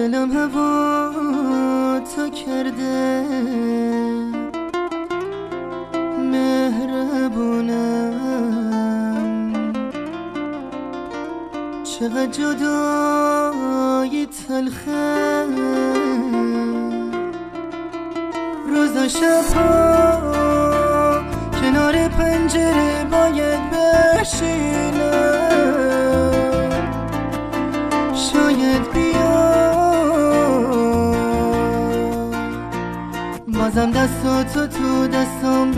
دلم هوا تا کرده مهربونم، چقدر جدایی تلخه، روزا شبها کنار پنجره باید بشینم، شاید بازم دستاتو تو دستام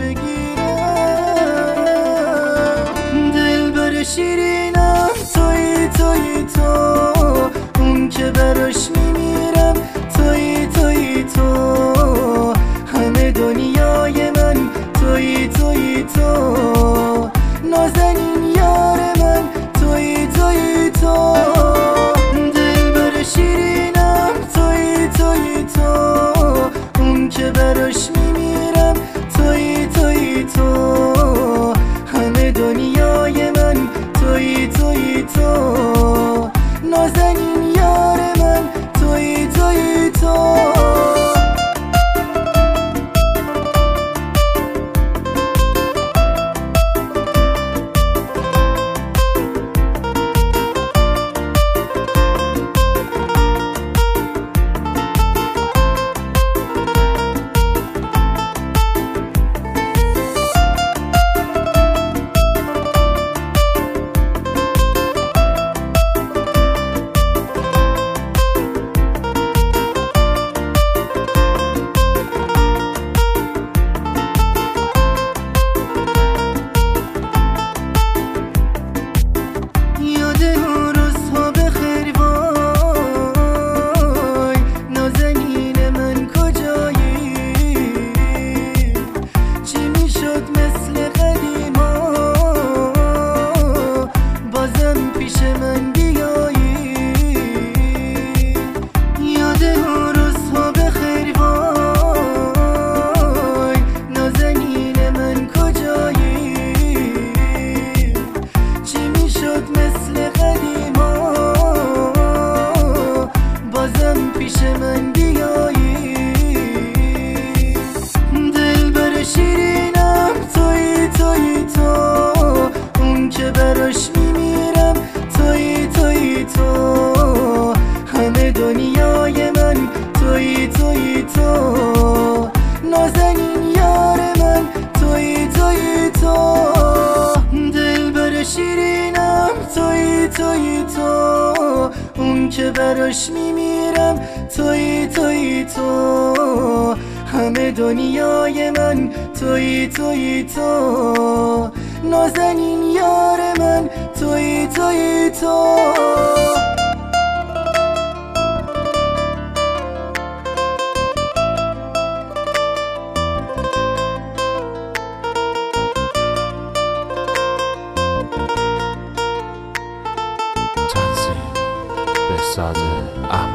بگیرم. دلبر شیرینم تویی تویی تو، اون که براش میمیرم تویی تویی تو، همه دنیای من تویی تویی تو، نازنین یار من تویی تویی تو. دلبر شیرینم تویی تویی تو، اون که براش میمیرم تویی تویی تو، همه دنیای من تویی تویی تو، نازنین یار من تویی تویی تو. دلبر شیرینم تویی تویی تو، اون که براش میمیرم تویی تویی تو، همه دنیای من تویی تویی تو، نازنین یار من تویی تویی تو. دلبر شیرینم تویی تویی تو، اون که براش میمیرم تویی تویی تو، همه دنیای من تویی تویی تو، نازنین یار من تویی تویی تو. تنظیم بهزاد احمد.